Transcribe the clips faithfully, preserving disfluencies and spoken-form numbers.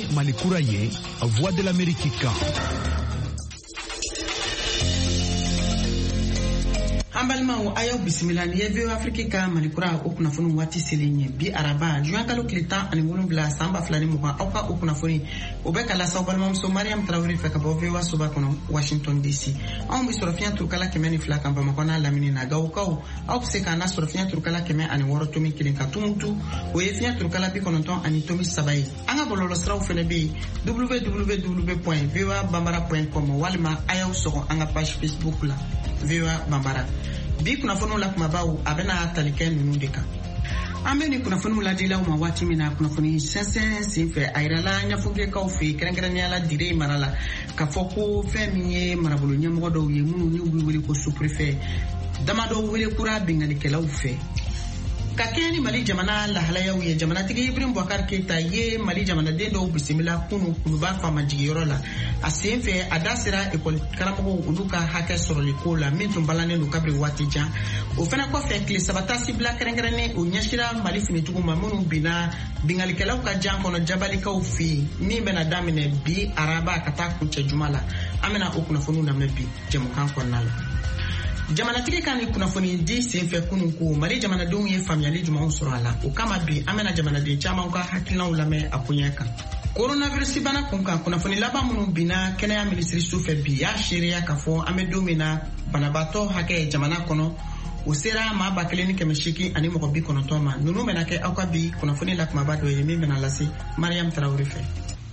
Malikura ye, Voix de l'Amérique kan. Ambalma ayo bisimila ni V O Afrique ka Malikura o kunafoni wati selenye bi araba juin kalo kilita ani wolonwula samba flani muka auka o kunafoni o be kala saw balma so Mariam Traoré fe ka bo V O A soba kono Washington D C on bi sorofia turkala kemeni flaka mbama kona lamini na gawkaw au se kana sorofia turkala keme ani woro tomi kilin ka tumutu o ye fia turkala bi kononton ani tomi sabai anga bololo straw fene bi w w w point v o a bambara point com walma ayo so anga page Facebook la V O A Bambara bi kunafoni la kumabaw abena talike nunu deka ameni kunafoni la dila uma wati mina kunafoni sense sinfe airala nyafuge ka ofi kerengeranya la dire marala ka foko femiye marabulu nyamgo do ye munu ni wiwili ko sous-préfet damado wele kura bingali kela ufe kakeni Mali jamana la halaya ye jamana tigi Ibrahim Boubacar Keita ye Mali jamana dendo bisimila kunu kuba fama jigiro la asenfe adasira ekol karamo uluka hake soroli kola mintum balane no kabri watija o fana ko fe kle sabata sibla kerengrene o nyashira Mali fini tugu mamunu bina bingali kala ka janko no jabali ka ufi ni bena damine bi araba kata kunche jumala amena okuna fonu na mebi jemu kan konnala jamana tigi kan kunafoni di senfe kunu ko Mali jamana don ye famiyali juma on surala o kama bi amena jamana de chama ka hakilna ulame akunyeka coronavirus bana kunka kunafoni laba munu bina kenya ministry sufe bi ya sheria kafo amedomina banabato hake jamana kono usera ma ba clinique meshiki ani mo bi kono toma nunu menake akabi kunafoni la kuma bado ye mena lasi Mariam Traoré fe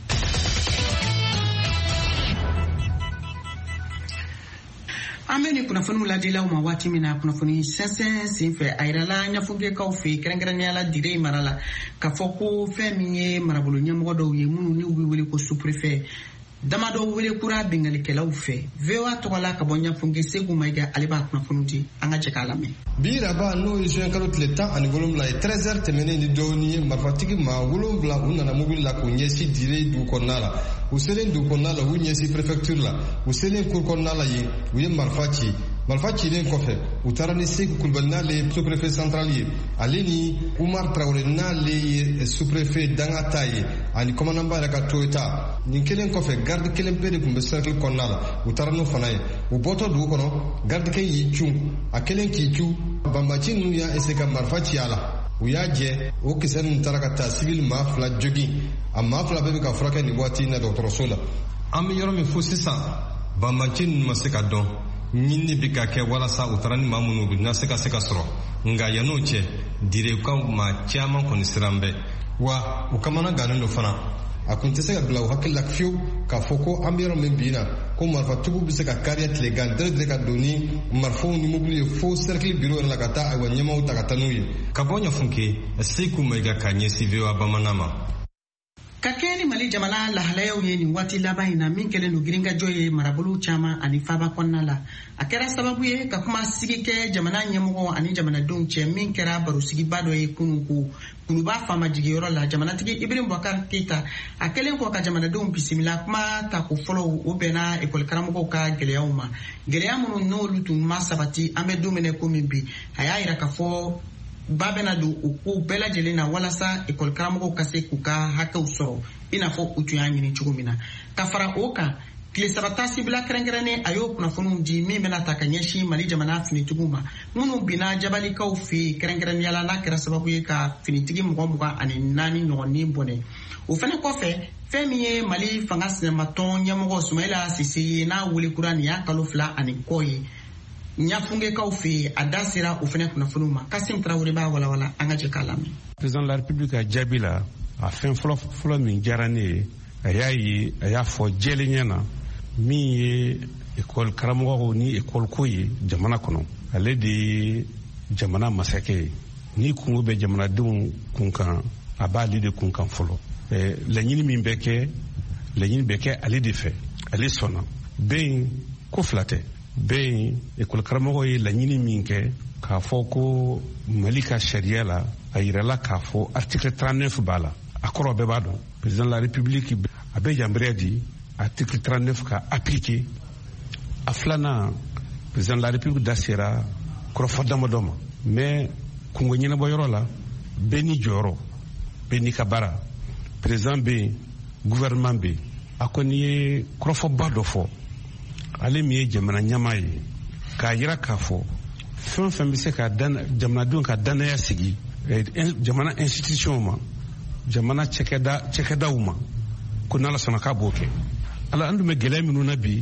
ameni kunafoni uladila uma wati mina kunafoni sense sinfe airala nyafuge ka ofi kerengeranya la dire marala ka foko femiye marabulu nyamgo do ye munu ni wiwili ko sous-préfet damado wele kura bingali kela ufe V O A tola ka bonya fungi segu maiga aliba kunafoni di anga jekalame bira ba no juin kalo tleta ani volum la treize heures temene ni doni mafatiki ma volum bla unana mobile la kunyesi dire du konala uselen du konala unyesi prefecture la uselen kur konala yi uye marfachi marfachi len kofe utarani seku kulbalna le sous-préfet central yi alini Umar Traoré na le sous-préfet dangataye ani commandant la ka toita ni kelen kofe garde kelen pede kumbe cercle konala utarano fanaye uboto du kono garde ke yi chu akelen ki chu bambachi nu ya eseka marfachi ala uya je o kisen tarakata civil ma fla jogi amma fla bebe ka fraka ni wati na docteur Sola am yoro mi fosisa bambachi nu maseka don nyinni bika ke wala sa utarani mamunu bi na seka seka soro nga yano che dire ka ma chairman kon sirambe wa ukamana ganin do fana akunte seka bla hakilla fiu ka foko ambiro membina ko marfa tubu biseka carrière legal de ka doni marfo ni mobile fo cercle bureau la kata ay wanyama utakatanuyi kabonya funke siku mega kanye sivyo abamanama kakeni Mali jamana la halaya ye ni wati laba ina minkele no giringa joye marabulu chama ani faba konnala akera sababu ye ka kuma sigike jamana nyemugo ani jamana donche minkera baru sigi bado ye kunuku kunuba fama jigiro la jamana tigi Ibrahim Boubacar Keita akelen ko ka jamana don bisimila kuma ta ko follow obena ekol karamugo ka geleyauma geleyamu no lutu masabati ambe domene komimbi hayira ka fo babena do uku bela jelena wala sa ekol karamugo kase kuka haka usoro ina fo utuyanyi ni chugumina kafara oka kile sabata sibla kerengerene ayo kuna funu di mimena takanyeshi Mali jamana fini tuguma munu bina jabali ka ufi kerengerene yala na kera sababu ye ka fini tigi mwa mwa ani nani nyoni mbone ufene kofe femiye Mali fanga sinematon nyamugo Sumaila Sisi na wuli kurani ya kalofla ani koyi nyafunge ka ufi adasira ufene kuna funuma Kassim Traoré ba wala wala angaje kalame président de la République a jabila a fin folo folo min jarane ayayi aya fo jelinyana mi école karamogo ni école koyi jamana kono ale di jamana masake ni kungo be jamana dum kunkan abali de kunkan folo e la nyini min beke la nyini beke ale di fe ale sona ben ko flate ben école karamogo yi la nyini min ke ka fo ko malika sharia la ayirala ka fo article trente-neuf bala akoro be bado président de la République abe jambre di article trente-neuf ka appliqué aflana président de la République dasira krofo damadoma mais kungo nyina boyoro la beni joro beni kabara président be gouvernement be a ko ni ye kɔrɔfɔba dɔ fɔ ale min ye jamana ɲama ye k'a yira k'a fɔ fɛn fɛn bɛ se ka jamanadenw ka danaya sigi jamana institution ma jamana cɛkɛda cɛkɛdaw ma ko n'ala sɔnna k'a b'o kɛ ala an dun bɛ gɛlɛya minnu na bi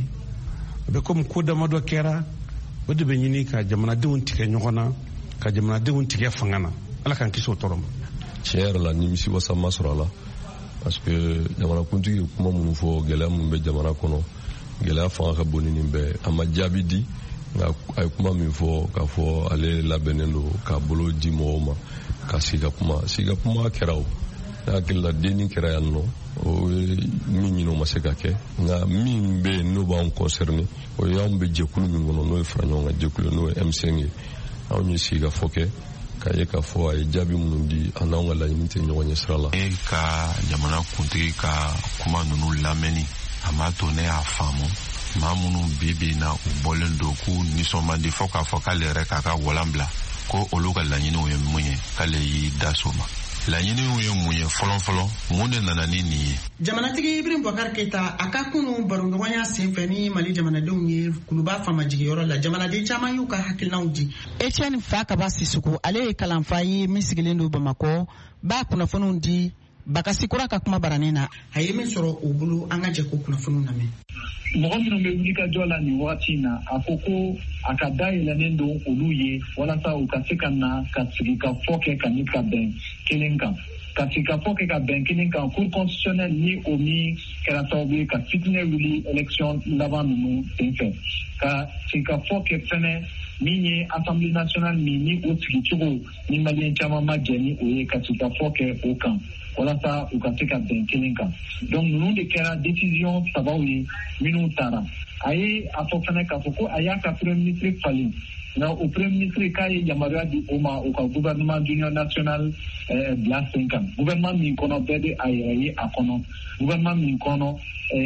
a bɛ komi ko damadɔ kɛra o de bɛ ɲini ka jamanadenw tigɛ ɲɔgɔn na ka jamanadenw tigɛ fanga na ala k'an kisi o tɔɔrɔ ma. tiɲɛ yɛrɛ la nimisi wasa ma sɔrɔ a la parce que jamanakuntigi ye kuma minnu fɔ gɛlɛya minnu bɛ jamana kɔnɔ gɛlɛya fanga ka bon ni nin bɛɛ a ma jaabi di nka a ye kuma min fɔ k'a fɔ ale labɛnnen don k'a bolo di mɔgɔw ma ka sigi ka kuma sigi ka kuma kɛra o ne hakili la denni kɛra yan nɔ o ye min ɲini o ma se ka kɛ nka min bɛ yen n'o b'an concerné o ye anw bɛ jɛkulu min kɔnɔ n'o ye fara ɲɔgɔn kan jɛkulu n'o ye M cinq ye anw ye sigi ka fɔ kɛ k'a ye k'a fɔ a ye jaabi minnu di an n'anw ka laɲini tɛ ɲɔgɔn ɲɛ sira la. e ka jamana kuntigi ka kuma ninnu lamɛnni a m'a to ne y'a faamu maa minnu bi bi na u bɔlen don k'u nisɔn di fɔ k'a fɔ k'ale yɛrɛ k'a ka walan bila ko olu ka laɲiniw ye mun ye k'ale y'i da so ma. laɲiniw ye mun ye fɔlɔfɔlɔ mun de nana ni nin ye. jamanatigi Ibrahim Boubacar Keita a ka kunu baroɲɔgɔnya senfɛ ni Mali jamanadenw ye kuluba fama jigiyɔrɔ la jamanaden caman y'u ka hakilinaw di. Etienne Fakaba Sisoko ale ye kalanfa ye min sigilen don Bamakɔ b'a kunnafoniw di Bakasi Kura ka kuma baranin na a ye min sɔrɔ o bolo an ka jɛ ko kunnafoniw lamɛn. mɔgɔ minnu bɛ wuli ka jɔ la nin wagati in na a ko ko a ka dayɛlɛnnen don olu ye walasa u ka se ka na ka sigi ka fɔ kɛ ka ni ka bɛn kelen kan ka sigi ka fɔ kɛ ka bɛn kelen kan cour constitutionnelle ni o min kɛra sababu ye ka fitinɛ wuli élection laban ninnu senfɛ ka sigi ka fɔ kɛ fɛnɛ min ye assemblée nationale min ni o sigicogo ni maliyɛn caman ma jɛ ni o ye ka sigi ka fɔ kɛ o kan walasa u ka se ka bɛn kelen kan donc ninnu de kɛra décision sabaw ye minnu taara a ye a fɔ fɛnɛ k'a fɔ ko a y'a ka premier ministre falen nka o premier ministre k'a ye yamaruya di o ma o ka gouvernement d'union nationale bila sen kan gouvernement min kɔnɔ bɛɛ de a yɛrɛ ye a kɔnɔ gouvernement min kɔnɔ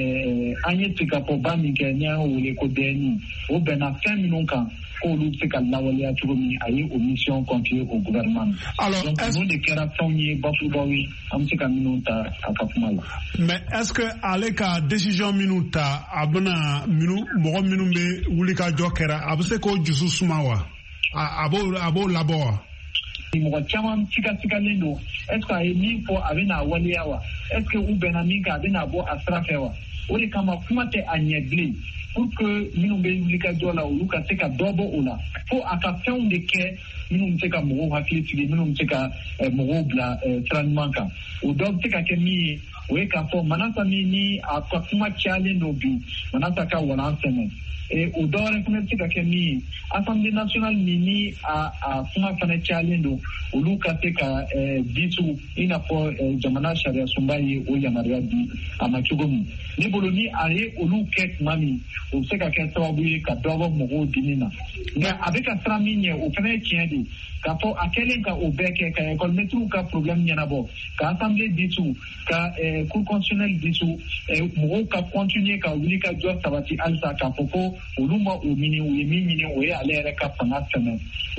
an ye tigafɔba min kɛ ni an y'o wele ko D N I o bɛnna fɛn minnu kan k'olu bɛ se ka lawaleya cogo min a ye o mission confier au gouvernement. Alors donc ninnu de kɛra fɛnw ye bafubaw ye an bɛ se ka minnu ta a ka kuma la. mais est ce que ale ka décision minnu ta a bɛna minnu mɔgɔ minnu bɛ wuli ka jɔ kɛra a bɛ se k'o dusu suma wa a b'o a b'o labɔ wa. mɔgɔ caman sigasigalen don est ce que a ye min fɔ a bɛna waleya wa est ce que u bɛnna min kan a bɛna bɔ a sira fɛ wa o de kama kuma tɛ a ɲɛ bilen pour que minnu bɛ wuli ka jɔ la olu ka se ka dɔ bɔ o la fo a ka fɛnw de kɛ minnu bɛ se ka mɔgɔw hakili sigi minnu bɛ se ka mɔgɔw bila sira ɲuman kan o dɔ bɛ se ka kɛ min ye o ye k'a fɔ Manasa min ni a ka kuma cayalen don bi Manasa ka walan sɛmɛ o dɔ wɛrɛ fana bɛ se ka kɛ min ye assemblée nationale min ni a a kuma fana cayalen don olu ka se ka disu i n'a fɔ jamana sariya sunba ye o yamaruya di a ma cogo min ne bolo ni a ye olu kɛ tuma min o bɛ se ka kɛ sababu ye ka dɔ bɔ mɔgɔw dimi na nka a bɛ ka siran min ɲɛ o fana ye tiɲɛ de k'a fɔ a kɛlen ka o bɛɛ kɛ ka école maîtres ka problème ɲɛnabɔ ka assemblée disu ka cour constitutionnelle disu mɔgɔw ka continuer ka wuli ka jɔ sabati halisa k'a fɔ ko olu ma o ɲini u ye min ɲini o ye ale yɛrɛ ka fanga tɛmɛ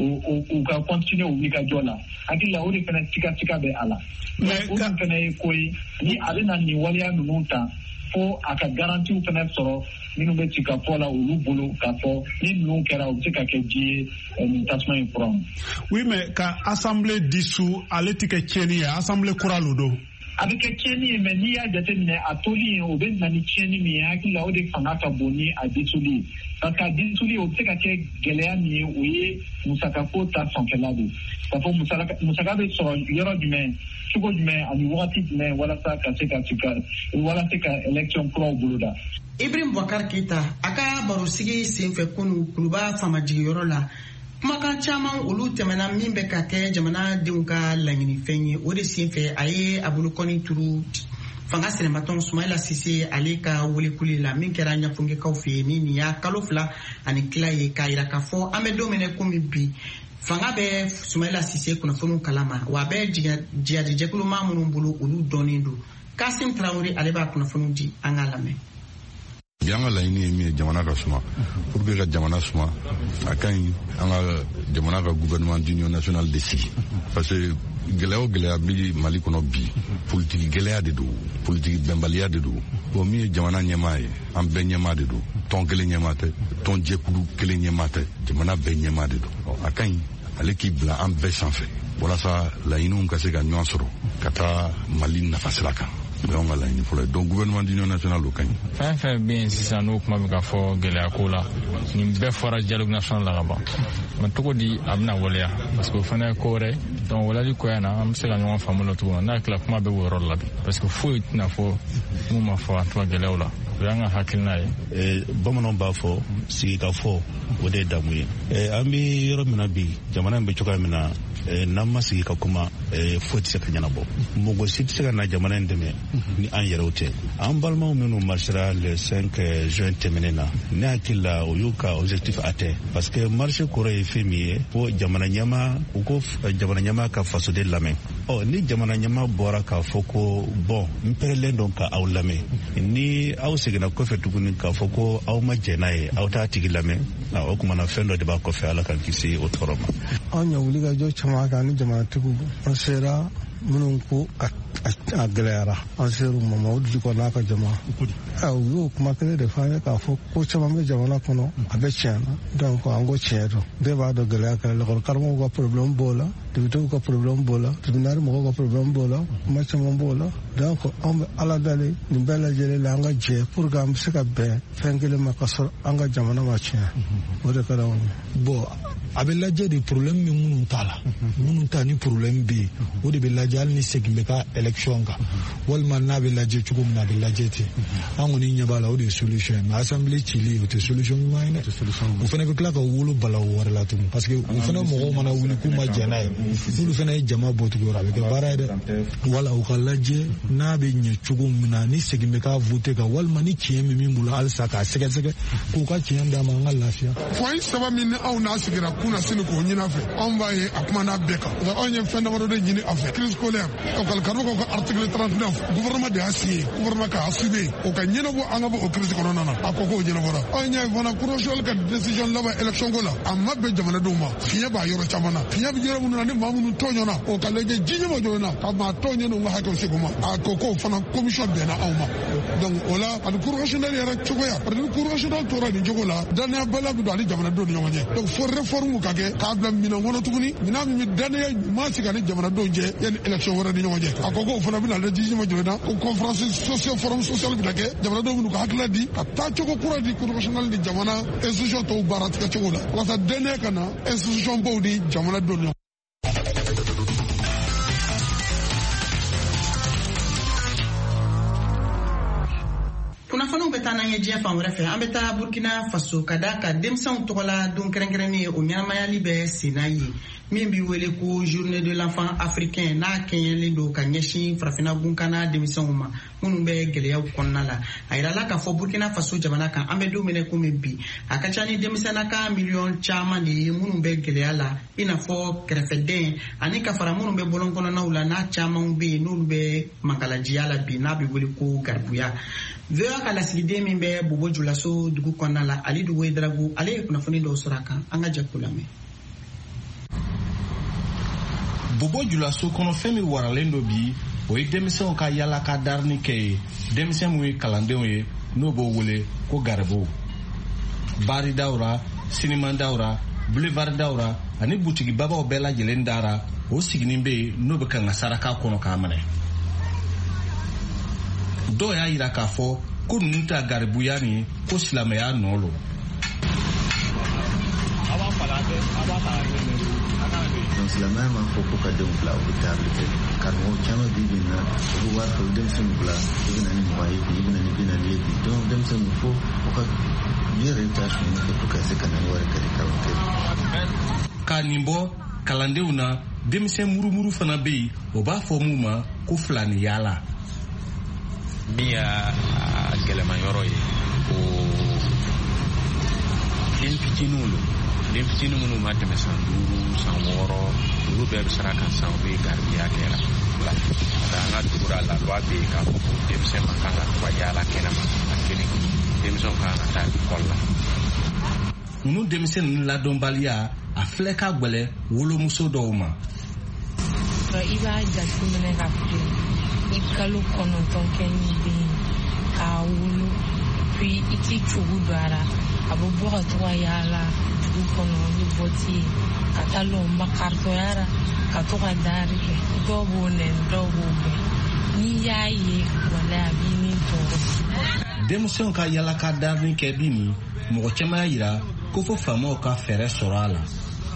u ka continuer u wuli ka jɔ la hakili la o de fana siga siga bɛ a la o dun fana ye ko ye ni a bɛ na nin waleya ninnu ta fo a ka garantiw fana sɔrɔ minnu bɛ ci ka fɔ la olu bolo k'a fɔ ni ninnu kɛra u bɛ se ka kɛ ji ye nin tasuma in fura ma. oui mais ka assemblée disu ale tɛ kɛ tiɲɛni ye assemblée kura lo don. a bɛ kɛ tiɲɛni ye mais n'i y'a jateminɛ a toli ye o bɛ na ni tiɲɛni min ye hakili la o de fanga ka bon ni a disuli ye parce que a disuli o bɛ se ka kɛ gɛlɛya min ye o ye musakako ta fanfɛla de k'a fɔ musaka bɛ sɔrɔ yɔrɔ jumɛn cogo jumɛn ani wagati jumɛn walasa ka se ka walasa ka élection kuraw boloda. Ibrahim Boubacar Keita a ka barosigi senfɛ kunu kuluba fama jigiyɔrɔ la kumakan caman olu tɛmɛna min bɛ ka kɛ jamanadenw ka laɲinifɛn ye o de senfɛ a ye a bolokɔni turu fanga sɛnɛmatɔn Sumayila Sise ale ka welekuli la min kɛra ɲɛfɔnkɛkaw fɛ yen ni nin y'a kalo fila ani tila ye k'a yira k'a fɔ an bɛ don min komi bi fanga bɛ Sumayila Sise kunnafoniw kalama wa a bɛ jihadijɛkulu maa minnu bolo olu dɔnnen don Kasim Traoré ale b'a kunnafoniw di an ka lamɛn. bi an ka laɲini ye min ye jamana ka suma pour que ka jamana suma a ka ɲi an ka jamana ka gouvernement d'union nationale de sigi parce que gɛlɛya o gɛlɛya bi Mali kɔnɔ bi politiki gɛlɛya de don politiki bɛnbaliya de don bon min ye jamana ɲɛmaa ye an bɛɛ ɲɛmaa de don tɔn kelen ɲɛmaa tɛ tɔn jɛkulu kelen ɲɛmaa tɛ jamana bɛɛ ɲɛmaa de don a ka ɲi ale k'i bila an bɛɛ sanfɛ walasa laɲiniw ka se ka ɲɔgɔn sɔrɔ ka taa Mali nafasira kan donc ka laɲini fɔlɔ donc gouvernement d'union nationale o ka ɲi fɛn fɛn bɛ yen sisan n'o kuma bɛ ka fɔ gɛlɛya ko la nin bɛɛ fɔra dialogue national la ka ban mais cogo di a bɛna waleya parce que o fana ye ko wɛrɛ donc walali ko yan na an bɛ se ka ɲɔgɔn faamu la cogo min n'a tila kuma bɛ o yɔrɔ la bi parce que foyi tɛna fɔ mun ma fɔ a tora gɛlɛyaw la o y'an ka hakilina ye. Bamananw b'a fɔ sigikafɔ o de ye damu ye an bɛ yɔrɔ min na bi jamana in bɛ cogoya min na n'an ma sigi ka kuma foyi tɛ se ka ɲɛnabɔ mɔgɔ si tɛ se ka na jamana in dɛmɛ ni an yɛrɛw tɛ an balimaw minnu marsera le cinq juin tɛmɛnen na ne hakili la o y'u ka objectif atteint parce que marche kɔrɔ ye fɛn min ye ko jamana ɲɛmaa u ko jamana ɲɛmaa ka fasoden lamɛn ɔ ni jamana ɲɛmaa bɔra k'a fɔ ko bɔn n pɛrɛlen don ka aw lamɛn ni aw seginna kɔfɛ tuguni k'a fɔ ko aw ma jɛn n'a ye aw t'a tigi lamɛn o kumana fɛn dɔ de b'a kɔfɛ ala k'an kisi o tɔɔrɔ ma. An ɲɛ wuli ka jɔ caman kan ni jamanatigiw an sera minnu ko a gɛlɛyara an ser'u ma Mamadu Diko n'a ka jama u y'o kuma kelen de f'an ye k'a fɔ ko caman bɛ jamana kɔnɔ a bɛ tiɲɛ na donc an ko tiɲɛ don bɛɛ b'a dɔn gɛlɛya kɛra lakɔli karamɔgɔw ka problème b'o la dibitigiw ka problème b'o la tribunal mɔgɔw ka problème b'o la kuma caman b'o la donc an bɛ ala deli nin bɛɛ lajɛlen la an ka jɛ pour que an bɛ se ka bɛn fɛn kelen ma ka sɔrɔ an ka jamana ma tiɲɛ o de ka d'anw ye. Bon a bɛ lajɛ de problème min minnu t'a la minnu ta ni problème bɛ yen o de bɛ lajɛ hali ni segin bɛ ka élection kan walima n'a bɛ lajɛ cogo min na a bɛ lajɛ ten an kɔni ɲɛ b'a la o de ye solution ye mais assemblée cili o tɛ solution ɲuman ye dɛ o fana bɛ tila ka wolo bala o wɛrɛ la tuguni parce que o fana mɔgɔw mana wuli k'u ma jɛn n'a ye n'olu fana ye jama bɔ tugun a bɛ kɛ baara ye dɛ wala u ka lajɛ n'a bɛ ɲɛ cogo min na ni segin bɛ ka voter kan walima ni tiɲɛ min min bolo halisa k'a sɛgɛsɛgɛ k'u ka tiɲɛ d'a ma an ka lafiya. fɔ saba min ni aw n'a sigira kuna sini k'o ɲini a fɛ anw b'a ye a kuma n'a bɛɛ kan anw ye fɛn damadɔ de ɲini a fɛ crise scolaire école karamɔgɔw ka article trente-neuf gouvernement de y'a signé gouvernement k'a suivi o ka ɲɛnabɔ an ka bɔ o crise kɔnɔna na a ko k'o ɲɛnabɔra anw y'a ye fana cour nationale ka décision laban élection ko la a ma bɛn jamanadenw ma fiɲɛ b'a yɔrɔ caman na fiɲɛ bɛ yɔrɔ minnu na ni maa minnu tɔɲɔna o ka lajɛ jiɲɛ ma jɔ na ka maa tɔɲɔna ka hakɛw segu ma a ko k'o fana commission bɛnna anw ma donc o la ani cour nationale yɛrɛ cogoya parce que cour nationale tora nin cogo la danaya bala bɛ don ani jamanadenw ni ɲɔgɔn cɛ donc fo réforme ka kɛ k'a bila minɛn kɔnɔ tuguni minɛn min bɛ danaya maa sigi ani jamanadenw cɛ yanni élection wɛrɛ ni ɲɔgɔn cɛ a ko k'o fana bɛna lajɛ jiɲɛ ma jɔ na ko conférence sociale forum social bɛ na kɛ jamanadenw minnu ka hakilila di ka taa cogo kura di cour nationale ni jamana institution tɔw baara tigɛ cogo la walasa danaya ka na institution baw di jamanadenw ni ɲɔgɔn. kunnafoniw bɛ taa n'an ye diɲɛ fan wɛrɛ fɛ an bɛ taa Burkina Faso ka da ka denmisɛnw tɔgɔla don kɛrɛnkɛrɛnnen ye o ɲɛnamayali bɛ sen n'a ye min b'i wele ko journée de l'enfant africain n'a kɛɲɛlen don ka ɲɛsin farafinna bunkana denmisɛnw ma minnu bɛ gɛlɛyaw kɔnɔna la a yirala k'a fɔ Burkina Faso jamana kan an bɛ don min komi bi a ka ca ni denmisɛnnaka miliyɔn caman de ye minnu bɛ gɛlɛya la i n'a fɔ kɛrɛfɛden ani ka fara minnu bɛ bɔlɔn kɔnɔnaw la n'a caman bɛ yen n'olu bɛ mankalajiya la bi n'a bɛ wele ko garibuya. V O A ka lasigiden min bɛ Bobo Julaso dugu kɔnɔna la Ali Dugo Drago ale ye kunnafoni dɔw sɔrɔ a kan an ka jɛ k'o lamɛn. Bobo Julaso kɔnɔ fɛn min waralen don bi o ye denmisɛnw ka yala ka darani kɛ ye denmisɛn minnu ye kalandenw ye n'o b'o wele ko garibuw. Bari dawra sinima dawra boulevard dawra ani butigi babaw bɛɛ lajɛlen dara o siginin bɛ yen n'o bɛ kan ka saraka kɔnɔ k'a minɛ. dɔw y'a yira k'a fɔ ko ninnu ta garibuya ni ko silamɛya nɔ lo. silamɛya ma fɔ ko ka denw bila u bɛ taabili kɛ karamɔgɔ caman bi bi na u bɛ wari fɛ denmisɛnninw bila i bɛ na ni mugan ye bi i bɛ na ni bi naani ye bi donc denmisɛnninw fo u ka yɛrɛ ta sɔnni kɛ pour que ka se ka na ni wari kari kalan kɛ. Ka nin bɔ kalandenw na denmisɛn murumuru fana bɛ yen o b'a fɔ mun ma ko filaniyala. min y'a gɛlɛma yɔrɔ ye o den fitininw lo den fitinin minnu ma tɛmɛ san duuru san wɔɔrɔ olu bɛɛ bɛ sara kan san u bɛ garibuya kɛ la an ka dugu la loi bɛ yen k'a fɔ ko denmisɛn ma kan ka to ka yaala kɛnɛma a kelen denmisɛnw kan ka taa ekɔli la. ninnu denmisɛn ninnu ladɔnbaliya a filɛ ka gwɛlɛ wolomuso dɔw ma. sɔrɔ i b'a jateminɛ ka filɛ i kalo kɔnɔntɔn kɛ ni den k'a wolo puis i k'i cogo don a la a bɛ bɔ ka to ka yaala dugu kɔnɔ ni bɔti ye ka taa lɔn makaritɔya la ka to ka daari kɛ dɔw b'o nɛni dɔw b'o bɛn n'i y'a ye wala a b'i ni tɔɔrɔ. denmisɛnw ka yala ka daari kɛ bi nin mɔgɔ caman y'a yira ko fo faamaw ka fɛɛrɛ sɔrɔ a la.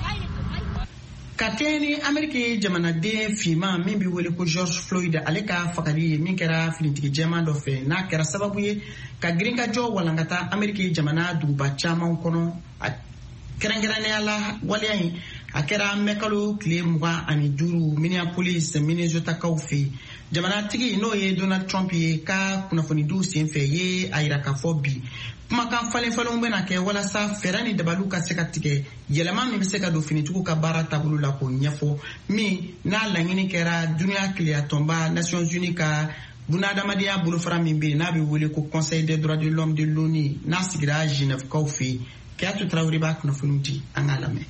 ka kɛ ni Ameriki jamanaden finman min bɛ wele ko George Floyd ale ka fagali ye min kɛra finitigi jɛman dɔ fɛ n'a kɛra sababu ye ka girin ka jɔ walankata Ameriki jamana duguba caman kɔnɔ a kɛrɛnkɛrɛnnenya la waleya in a kɛra mɛkalo tile mugan ani duuru Minneapolis Minnesotakaw fɛ jamanatigi n'o ye Donald Trump ye ka kunnafonidiw senfɛ ye a yira k'a fɔ bi kumakan falen-falenw bɛna kɛ walasa fɛɛrɛ ni dabaliw ka se ka tigɛ yɛlɛma min bɛ se ka don finitigiw ka baara taabolo la k'o ɲɛfɔ min n'a laɲini kɛra duniya keleya tɔnba Nations Unies ka bunahadamadenya bolofara min bɛ yen n'a bɛ wele ko Conseil des droits de l'homme de l'ONU n'a sigira Genève kaw fɛ Keyatu Traoré b'a kunnafoniw di an k'a lamɛn.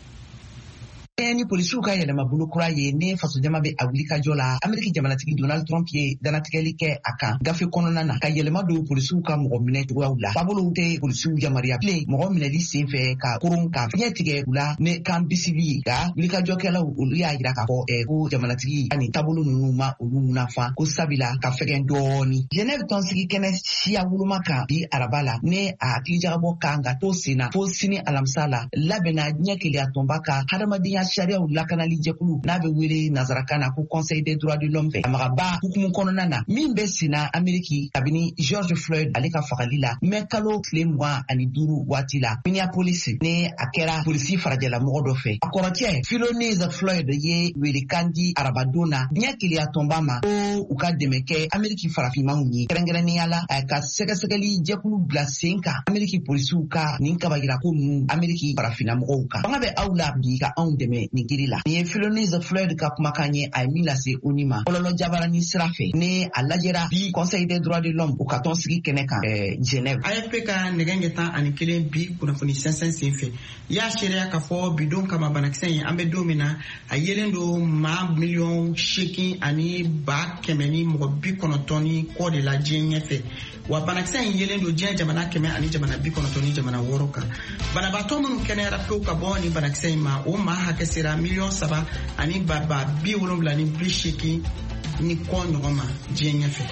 ni polisiw ka yɛlɛma bolo kura ye ni faso jama bɛ a wuli ka jɔ la Ameriki jamanatigi Donald Trump ye danatigɛli kɛ a kan gafe kɔnɔna na ka yɛlɛma don polisiw ka mɔgɔ minɛ cogoyaw la taabolow tɛ polisiw yamaruya bilen mɔgɔ minɛli senfɛ ka koron ka fiɲɛ tigɛ u la ni kan bisili ye ka wulikajɔkɛlaw olu y'a yira k'a fɔ ɛ ko jamanatigi ani taabolo ninnu ma olu nafa ko sabila ka fɛgɛn dɔɔni Genève tɔnsigi kɛnɛ siya woloma kan bi araba la ni a hakilijagabɔ kan ka to senna fo sini alamisa la labɛnna diɲɛ keleya tɔnba ka hadamadenya sariyaw lakanali jɛkulu n'a bɛ wele nazarakan na ko Conseil des droits de l'homme fɛ amagaba hukumu kɔnɔna na min bɛ senna Ameriki kabini George Floyd ale ka fagali la mɛ kalo tile mugan ani duuru waati la Minneapolis ni a kɛra polisi farajɛla mɔgɔ dɔ fɛ a kɔrɔkɛ Philonise Floyd ye welekan di arabadon na diɲɛ keleya tɔnba ma ko u ka dɛmɛ kɛ Ameriki farafinmaw ye kɛrɛnkɛrɛnnenya la ka sɛgɛsɛgɛli jɛkulu bila sen kan Ameriki polisiw ka nin kabajirako ninnu Ameriki farafinna mɔgɔw kan fanga bɛ aw la bi ka anw dɛmɛ nin kiri la ni ye Philonise Floyd ka kumakan ye a ye min lase O N U ma kɔlɔlɔ jabarani sira fɛ ni a lajɛra bi Conseil des droits de l'homme u ka tɔn sigi kɛnɛ kan Genève. A F P ka nɛgɛ ɲɛ tan ani kelen bi kunnafoni sɛnsɛn senfɛ y'a seereya k'a fɔ bidon kama banakisɛ in an bɛ don min na a yelen don maa miliyɔn seegin ani ba kɛmɛ ni mɔgɔ bi kɔnɔntɔn ni kɔ de la diɲɛ ɲɛfɛ wa banakisɛ in yelen don diɲɛ jamana kɛmɛ ani jamana bi kɔnɔntɔn ni jamana wɔɔrɔ kan banabaatɔ minnu kɛnɛyara pewu ka bɔ ni banakisɛ in ma o maa hakɛ sera miliyɔn saba ani ba ba bi wolonwula ni bi seegin ni kɔ ɲɔgɔn ma diɲɛ ɲɛfɛ.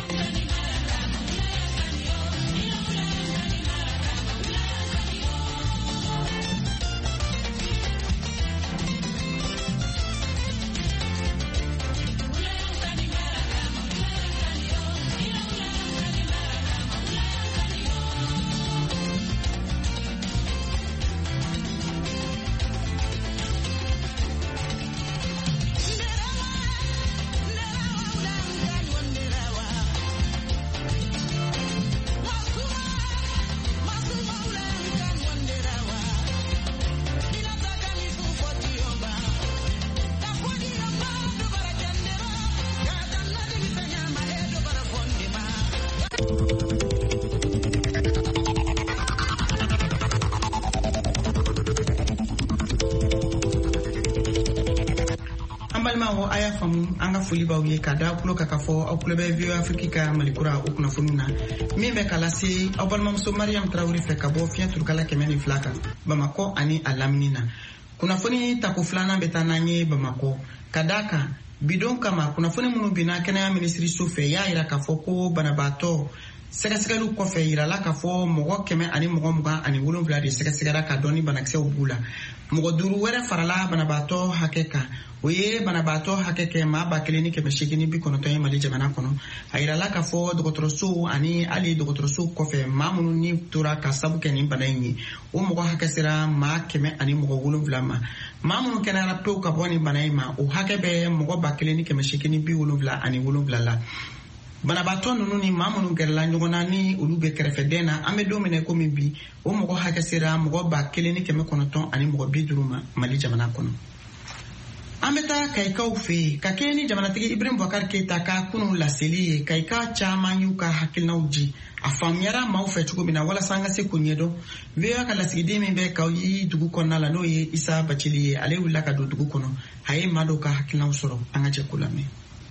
A y'a faamu an ka foli b'aw ye ka da kulo ka ka fɔ aw kulo bɛ V O A Afrique ka malikura o kunnafoniw na min bɛ ka lase aw balimamuso Mariam Traoré fɛ ka bɔ fiɲɛ turukala kɛmɛ ni fila kan Bamakɔ ani a lamini na kunnafoni tako filanan bɛ taa n'an ye Bamakɔ ka d'a kan bidon kama kunnafoni minnu binna kɛnɛya minisiriso fɛ y'a yira k'a fɔ ko banabaatɔ sɛgɛsɛgɛliw kɔfɛ yirala k'a fɔ mɔgɔ kɛmɛ ani mɔgɔ mugan ani wolonwula de sɛgɛsɛgɛra ka dɔn ni banakisɛw b'u la mɔgɔ duuru wɛrɛ farala banabaatɔ hakɛ kan o ye banabaatɔ hakɛ kɛ maa ba kelen ni kɛmɛ seegin ni bi kɔnɔntɔn ye Mali jamana kɔnɔ a yirala k'a fɔ dɔgɔtɔrɔsow ani hali dɔgɔtɔrɔsow kɔfɛ maa minnu ni tora ka sabu kɛ nin bana in ye o mɔgɔ hakɛ sera maa kɛmɛ ani mɔgɔ wolonwula ma maa minnu kɛnɛyara pewu ka bɔ nin bana in ma o hakɛ bɛ mɔgɔ ba kelen ni kɛmɛ seegin ni bi wolonwula ani wolonwula la banabaatɔ ninnu ni maa minnu gɛrɛla ɲɔgɔn na ni olu bɛ kɛrɛfɛden na an bɛ don minɛ komi bi o mɔgɔ hakɛ sera mɔgɔ ba kelen ni kɛmɛ kɔnɔntɔn ani mɔgɔ bi duuru ma Mali jamana kɔnɔ. an bɛ taa kayikaw fɛ yen ka kɛ ni jamanatigi Ibrahim Boubacar Keita ka kunun laseli ye kayika caman y'u ka hakilinaw di a faamuyara maaw fɛ cogo min na walasa an ka se k'o ɲɛdɔn V O A ka lasigiden min bɛ kaw yi dugu kɔnɔna la n'o ye Isa Bacili ye ale wulila ka don dugu kɔnɔ a ye maa dɔw ka hakilinaw sɔrɔ an ka jɛ ko lamɛn.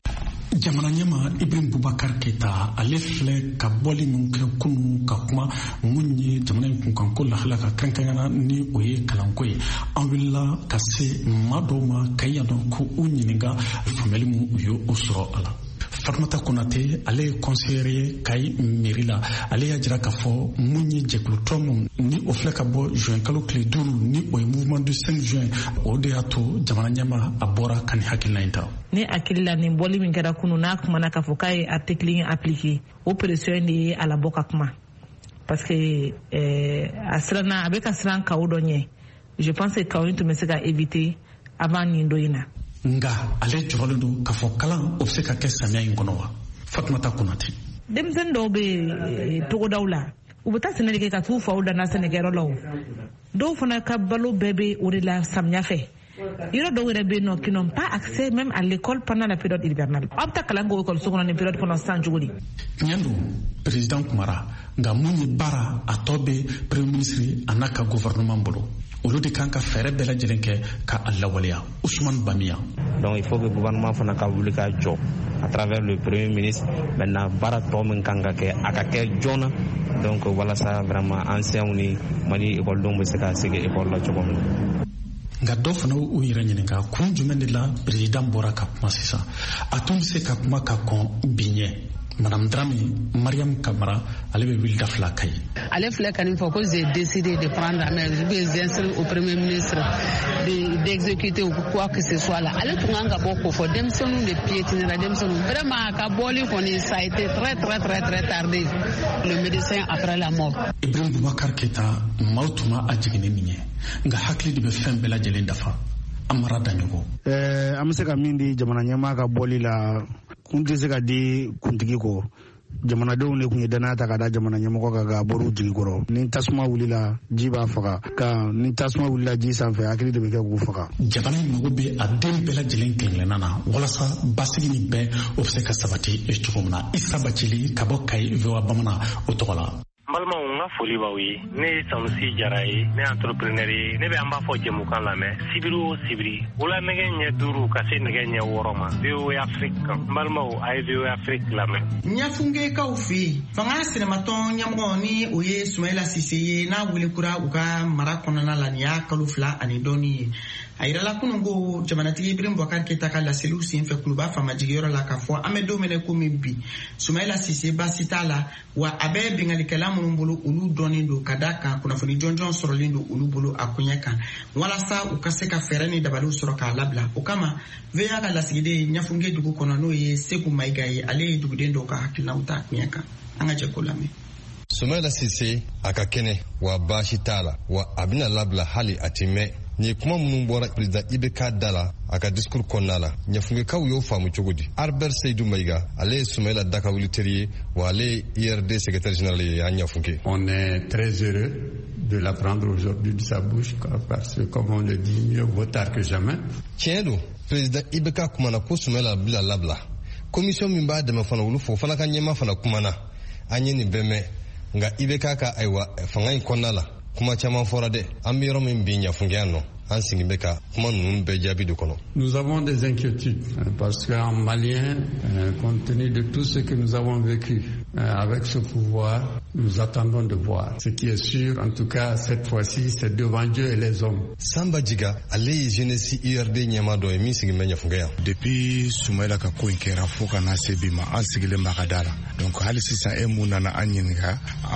Jamana ɲɛma Ibrahim Boubacar Keita ale filɛ ka bɔli min kɛ kunu ka kuma mun ye jamana in kunkanko lahala ka kɛrɛnkɛrɛnyana ni o ye kalanko ye an wulila ka se maa dɔw ma ka yi dɔn ko u ɲininka faamuyali min u ye o sɔrɔ a la. Fatumata Konate ale ye conseiller ye Kayi mairie la ale y'a jira k'a fɔ mun ye jɛkulutɔ mun ni o filɛ ka bɔ juin kalo tile duuru ni o ye mouvement du cinq juin o de y'a to jamana ɲɛma a bɔra ka nin hakilina in ta. Ni hakili la nin bɔli min kɛra kunu n'a kumana k'a fɔ k'a ye article in appliqué o pression de ye a labɔ ka kuma parce que eh, a siranna a bɛ ka siran kaw dɔ ɲɛ je pense que kaw in tun bɛ se ka éviter avant nin dɔ in na. Nga ale jɔrɔlen don k'a fɔ kalan o bɛ se ka kɛ samiya in kɔnɔ wa Fatumata Konate. Denmisɛnnin dɔw bɛ togodaw la u bɛ taa sɛnɛ de kɛ ka t'u faw danna sɛnɛkɛyɔrɔ la o dɔw fana ka balo bɛɛ bɛ o de la samiya fɛ yɔrɔ dɔw yɛrɛ bɛ yen nɔ qui n'ont pas accès même à l'école pendant la période hivernale aw bɛ taa kalan kɛ école so kɔnɔ nin période kɔnɔ sisan cogo di. Tiɲɛ don président kumara nka mun ye baara a tɔ bɛ premier ministre a n'a ka gouvernement bolo olu de kan ka fɛɛrɛ bɛɛ lajɛlen kɛ ka a lawaleya Ousmane Bamiya. Donc il faut que gouvernement fana ka wuli ka jɔ à travers le premier ministre maintenant baara tɔ min kan ka kɛ a ka kɛ joona donc walasa vraiment anciens ni Mali écoledenw bɛ se ka segin école la cogo min na. Nka dɔw fana u yɛrɛ ɲininka kun jumɛn de la président bɔra ka kuma sisan a tun bɛ se ka kuma ka kɔn bi ɲɛ. Madame Drami Mariam Kamara ale bɛ wuli da fila ka ye. Ale filɛ ka nin fɔ ko j'ai décidé de prendre la main je vais instruire au premier ministre de d'exécuter quoi que ce soit là ale tun kan ka bɔ k'o fɔ denmisɛnninw de piétinera denmisɛnninw vraiment a ka bɔli kɔni ça a été très très très très tardé le médecin après la mort. Ibrahim Boubacar Keita maaw tun ma a jiginni nin ye nka hakili de bɛ fɛn bɛɛ lajɛlen dafa Amara Daɲogo. ɛɛ an bɛ se ka min di jamana ɲɛmaa ka bɔli la kun tɛ se ka di kuntigi kɔ jamanadenw de kun ye danaya ta ka da jamana ɲɛmɔgɔ kan ka bɔr'u jigi kɔrɔ ni tasuma wulila ji b'a faga ka ni tasuma wulila ji sanfɛ hakili de bɛ kɛ k'u faga. Jamana in mago bɛ a den bɛɛ lajɛlen kelenkelen na walasa basigi ni bɛɛ o bɛ se ka sabati cogo min na Isa Bacili ka bɔ Kayi V O A Bamanan o tɔgɔ la. N balimaw n ka foli b'aw ye ne ye Sanusi Jara ye ne ye entrepreneur ye ne bɛ an b'a fɔ jɛmukan lamɛn sibiri o sibiri wula nɛgɛ ɲɛ duuru ka se nɛgɛ ɲɛ wɔɔrɔ ma V O A Afrique n balimaw a ye V O A Afrique lamɛn. Ɲɛfungekaw fɛ yen fanga sɛnɛmatɔn ɲɛmɔgɔ ni o ye Sumayila Sise ye n'a weelekura u ka mara kɔnɔna la nin y'a kalo fila ani dɔɔni ye a yirala kunun ko jamanatigi Ibrahim Boubacar Keita ka laseliw senfɛ kuluba faama jigiyɔrɔ la k'a fɔ an bɛ don minɛ komi bi Sumayila Sise baasi t'a la wa a bɛ bengalikɛla minnu bolo olu dɔnnen don ka da kan kunnafoni jɔnjɔn sɔrɔlen don olu bolo a koɲɛ kan walasa u ka se ka fɛɛrɛ ni dabaliw sɔrɔ k'a labila o kama V O A ka lasigiden Ɲafunge dugu kɔnɔ n'o ye Seku Mayiga ye ale ye duguden dɔw ka hakilinaw ta a koɲɛ kan an ka jɛ ko lamɛn. Sumayila Sise a ka kɛnɛ wa baasi t'a la wa a bɛna labila hali a ti mɛn ni kuma minnu bɔra président I B K da la a ka discours kɔnɔna la ɲɛfungekaw y'o faamu cogo di. Albert Seydou Mayiga ale ye Sumayila da ka wulitɛri ye wa ale ye I R D secrétaire général ye a Ɲafunge. On est très heureux de l'apprendre aujourd'hui de sa bouche parce que comme on le dit mieux vaut tard que jamais. Tiɲɛ don président I B K kumana ko Sumayila bila labila commission min b'a dɛmɛ fana olu fo fana ka ɲɛma fana kumana an ye nin bɛɛ mɛn nka I B K ka ayiwa fanga in kɔnɔna la kuma caman fɔra dɛ an bɛ yɔrɔ min bi Ɲafunge yan nɔ an sigin bɛ ka kuma ninnu bɛɛ jaabi de kɔnɔ. Nous avons des inquiétudes parce qu'en Malien, compte tenu de tout ce que nous avons vécu avec ce pouvoir, nous attendons de voir. Ce qui est sûr, en tout cas cette fois-ci, c'est devant Dieu et les hommes. Samba Jiga, ale ye jeunesse I R D ɲɛma dɔ ye min sigin bɛ Ɲafunge yan. Depuis Sumayila ka ko in kɛra fo ka na se bi ma an sigilen b'a ka da la. Donc hali sisan e mun nana an ɲininka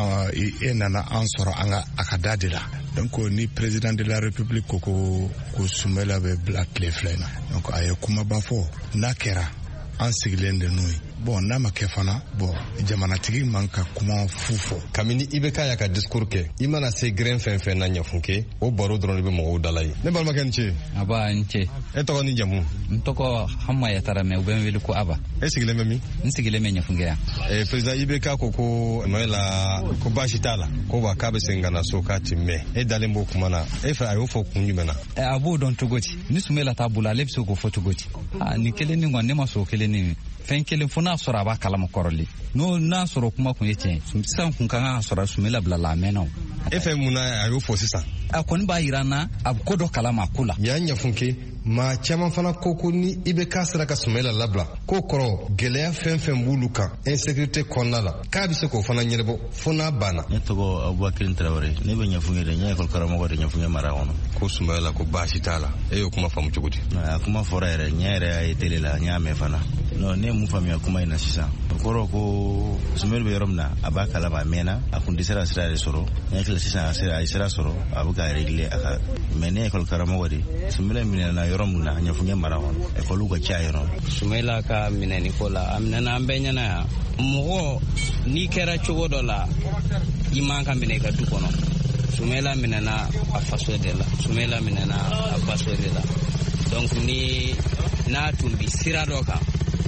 e nana an sɔrɔ an ka a ka da de la. Donc ni président de la République ko ko ko Sumayila bɛ bila tile fila in na. Donc a ye kumaba fɔ n'a kɛra an sigilen de n'o ye bon n'a ma kɛ fana bon jamanatigi man ka kuma fu fɔ. Kabini I B K y'a ka discours kɛ I mana se grain fɛn fɛn na ɲɛfun kɛ o baro dɔrɔn de bɛ mɔgɔw dala ye. Ne balimakɛ ni ce. Aba n ce. E tɔgɔ ni jamu? N tɔgɔ Hama Yatara mais u bɛ n wele ko Aba. E sigilen bɛ min? N sigilen bɛ ɲɛfun kɛ yan. Eh, président I B K ko ko Noela ko baasi t'a la ko wa k'a bɛ segin ka na so k'a ti mɛn. E dalen b'o kuma na e fɛ a y'o fɔ kun jumɛn na? A b'o dɔn cogo di? Ni Sumela t'a bolo ale bɛ se k'o fɔ cogo di? Ah, ni kelen ni kɔni ne ma sɔn o kelen ni fɛn kelen fo n'a sɔrɔ a b'a kalama kɔrɔlen. N'o n'a sɔrɔ kuma kun ye tiɲɛ sisan kun ka kan ka sɔrɔ Sumela bilala a mɛnna o. E fɛ mun na a y'o fɔ sisan? A kɔni b'a yira n na a bɛ ko dɔ kalama a ko la. Y'a ɲɛfun kɛ maa caman fana ko ko ni I B K sera ka Sumela labila ko kɔrɔ gɛlɛya fɛn fɛn b'ulu kan insécurité kɔnɔna la k'a bɛ se k'o fana ɲɛnabɔ fo n'a banna. Ne tɔgɔ Abubakar Traoré ne bɛ ɲɛfun de n y'a école karamɔgɔ de ɲɛfun mara kɔnɔ. Ko Sumela ko baasi t'a la e y'o kuma faamu cogo di? A kuma fɔra yɛrɛ n yɛrɛ y'a ye télé la n y'a mɛn fana. Non ne ye mun faamuya kuma in na sisan o kɔrɔ ko Sumela bɛ yɔrɔ min na a b'a kalama a mɛnna a kun dɛsɛra sira de sɔrɔ n hakili sisan a sera a ye sira sɔrɔ a bɛ ka régler a ka mais ne ye école karamɔgɔ de Sumela minɛna yɔrɔ min na ɲɛfun mara kɔnɔ école ka ca yɔrɔ. Sumela ka minɛni ko la a minɛna an bɛɛ ɲɛna yan mɔgɔ n'i kɛra cogo dɔ la i man ka minɛ i ka du kɔnɔ. Sumela minɛna a faso de la Sumela minɛna a baso de la donc ni n'a tun bi sira dɔ kan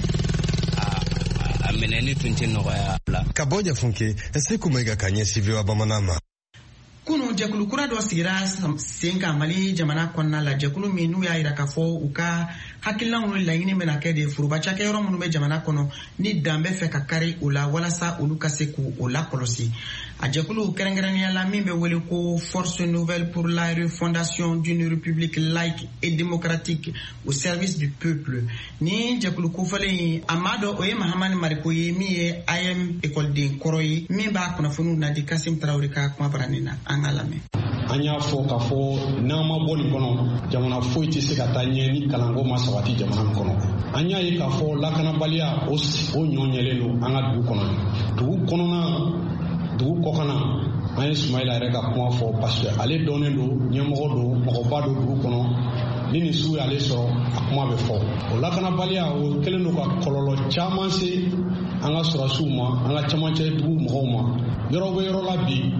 a minɛni tun tɛ nɔgɔya la. Ka bɔ ɲɛfun kɛ est-ce que kuma ka ɲɛ civil wa bamanan ma? Kunu jɛkulu kura dɔ sigira sen kan Mali jamana kɔnɔna la jɛkulu min n'u y'a yira k'a fɔ u ka hakilina minnu laɲini bɛna kɛ de foroba cakɛyɔrɔ minnu bɛ jamana kɔnɔ ni dan bɛ fɛ ka kari o la walasa olu ka se k'o lakɔlɔsi. A jɛkulu kɛrɛnkɛrɛnnenya la min bɛ wele ko Force Nouvelle pour la refondation d'une république laïque et démocratique au service du peuple. Ni jɛkulu kofɔlen a ma dɔn o ye Mahamani Mariko ye min ye I M ekɔliden kɔrɔ ye min b'a kunnafoniw nadi Kasim Tarawele ka kuma baranin na an ka lamɛn. An y'a fɔ k'a fɔ n'an ma bɔ nin kɔnɔ jamana foyi tɛ se ka taa ɲɛ ni kalanko ma sabati jamana min kɔnɔ. An y'a ye k'a fɔ lakanabaliya o o ɲɔɲɛlen don an ka dugu kɔnɔ. Dugu kɔnɔna dugu kɔkana an ye Sumayila yɛrɛ ka kuma fɔ parce que ale dɔnnen don ɲɛmɔgɔ don mɔgɔba don dugu kɔnɔ ni nin sugu y'ale sɔrɔ a kuma bɛ fɔ. O lakanabaliya o kɛlen don ka kɔlɔlɔ caman se an ka sɔrɔsiw ma an ka camancɛ dugu mɔgɔw ma. Yɔrɔ bɛ yɔrɔ la bi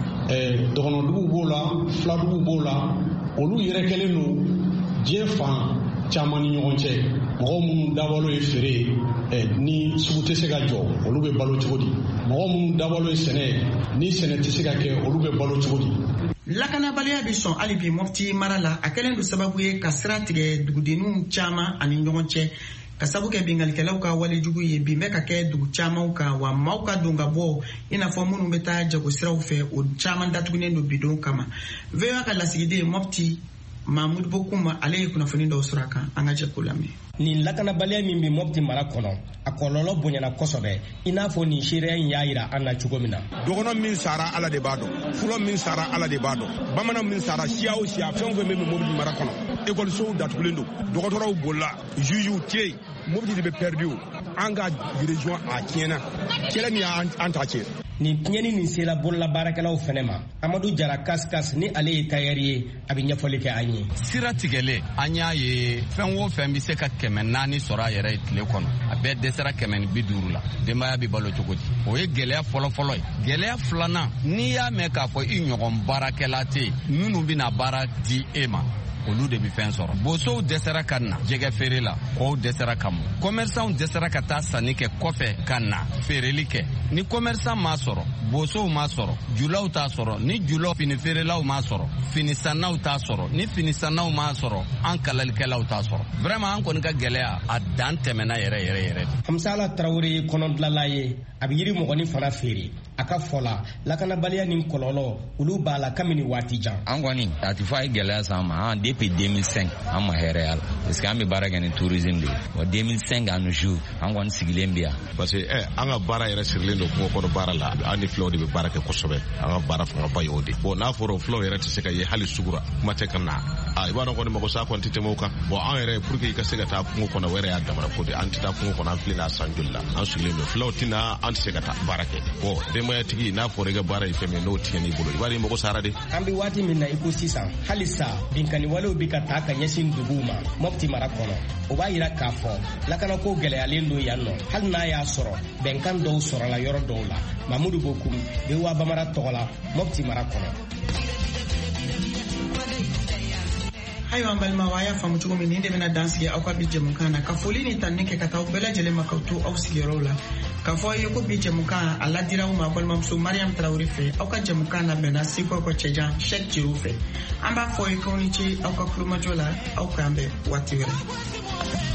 dɔgɔnɔdugu b'o la filadugu b'o la olu yɛrɛ kɛlen don diɲɛ fan caman ni ɲɔgɔn cɛ mɔgɔ minnu dabalo ye feere ni sugu tɛ se ka jɔ olu bɛ balo cogo di mɔgɔ minnu dabalo ye sɛnɛ ni sɛnɛ tɛ se ka kɛ olu bɛ balo cogo di. Lakanabaliya bɛ sɔn hali bi Mopti mara la a kɛlen don sababu ye ka sira tigɛ dugudenninw caman ani ɲɔgɔn cɛ ka sabu kɛ bingalikɛlaw ka walejugu ye bin bɛ ka kɛ dugu camanw kan wa maaw ka don ka bɔ i n'a fɔ minnu bɛ taa jagosiraw fɛ o caman datugunen don bidon kama. V O A ka lasigiden Mopti Mahmud Bokuma ale ye kunnafoni dɔw sɔrɔ a kan an ka jɛ ko lamɛn. Nin lakanabaliya min bɛ Mopti mara kɔnɔ a kɔlɔlɔ bonyana kosɛbɛ i n'a fɔ nin seereya in y'a yira an na cogo min na. Dɔgɔnɔ min sara Ala de b'a dɔn fɔlɔ min sara Ala de b'a dɔn bamanan min sara siya o siya fɛn o fɛn bɛ Mopti mara kɔnɔ ekɔlisow datugulen don dɔgɔtɔrɔw bolila juges tɛ yen Mopti de bɛ perdu an ka région a tiɲɛna kɛlɛ min y'an ta cɛ. Nin tiɲɛni nin sera bolola baarakɛlaw fɛnɛ ma Amadu Jara Kaskas ni ale ye tailleur ye a bɛ ɲɛfɔli kɛ an ye. Sira tigɛlen an y'a ye fɛn o fɛn bɛ se ka kɛmɛ naani sɔrɔ a yɛrɛ ye tile kɔnɔ a bɛɛ dɛsɛra kɛmɛ ni bi duuru la denbaya bɛ balo cogo di o ye gɛlɛya fɔlɔfɔlɔ ye. Gɛlɛya filanan n'i y'a mɛn k'a fɔ i ɲɔgɔn baarakɛla tɛ yen minnu bɛna baara di e ma olu de bɛ fɛn sɔrɔ. Bosow dɛsɛra ka na jɛgɛ feere la kɔw dɛsɛra ka mɔ commerçants dɛsɛra ka taa sanni kɛ kɔfɛ ka na feereli kɛ ni commerçant m'a sɔrɔ bosow m'a sɔrɔ julaw t'a sɔrɔ ni julaw fini feerelaw m'a sɔrɔ finisannaw t'a sɔrɔ ni finisannaw m'a sɔrɔ an kalalikɛlaw t'a sɔrɔ vraiment an kɔni ka gɛlɛya a dan tɛmɛna yɛrɛ yɛrɛ yɛrɛ. Hamsala Tarawele ye kɔnɔdilala ye a bɛ yiri mɔgɔnin fana feere a ka fɔ la lakanabaliya ni kɔlɔlɔ olu b'a la kabini waati jan. An kɔni a ti fɔ a ye gɛlɛya s'an ma an depuis deux mille cinq an ma hɛrɛya la parce que an bɛ baara kɛ ni tourisme de ye wa deux mille cinq à nos jours an kɔni sigilen bɛ yan. parce que ɛ an ka baara yɛrɛ sirilen don kungo kɔnɔ baara la an ni filaw de bɛ baara kɛ kosɛbɛ an ka baara fanga ba y'o de bon n'a fɔra filaw yɛrɛ tɛ se ka ye hali sugura kuma tɛ ka na a i b'a dɔn kɔni mago sa kɔni tɛ tɛmɛ o kan bon an yɛrɛ pour que i ka se ka taa kungo kɔnɔ wɛrɛ y'a damana ko de an tɛ taa kungo kɔnɔ an filɛ n'a san joli la an sigilen don filaw tɛna an tɛ se ka taa baara kɛ bon denbayatigi n'a fɔra i ka baara ye fɛn min n'o tigɛ n'i bolo i b'a dɔn i mago sara de an bɛ waati min na i ko sisan hali sa binkaniwalew bɛ ka taa ka ɲɛsin duguw ma Mopti mara kɔnɔ o b'a yira k'a fɔ lakanako gɛlɛyalen don yan nɔ hali n'a y'a sɔrɔ bɛnkan dɔw sɔrɔla yɔrɔ dɔw la Mamudu Bokum bɛ wa Bamara tɔgɔ la Mopti mara kɔnɔ. Ayiwa an balima wa y'a faamu cogo min nin de bɛna dan sigi aw ka bi jɛmukan na ka foli ni tanni kɛ ka taa aw bɛɛ lajɛlen ma k'aw to aw sigiyɔrɔw la k'a fɔ aw ye ko bi jɛmukan a ladira aw ma balimamuso Mariam Tarawele fɛ aw ka jɛmukan na bɛnna Seko ka cɛjan Cheikh Jiro fɛ an b'a fɔ aw ye k'aw ni ce aw ka kulomajɔ la aw k'an bɛn waati wɛrɛ.